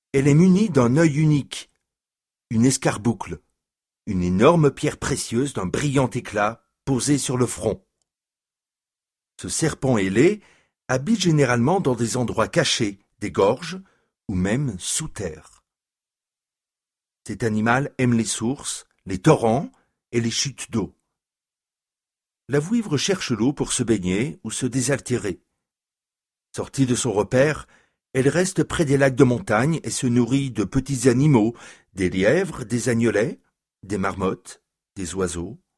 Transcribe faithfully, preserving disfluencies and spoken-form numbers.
Elle est munie d'un œil unique, une escarboucle, une énorme pierre précieuse d'un brillant éclat posée sur le front. Ce serpent ailé habite généralement dans des endroits cachés, des gorges ou même sous terre. Cet animal aime les sources, les torrents et les chutes d'eau. La vouivre cherche l'eau pour se baigner ou se désaltérer. Sortie de son repère, elle reste près des lacs de montagne et se nourrit de petits animaux, des lièvres, des agnelets, des marmottes, des oiseaux,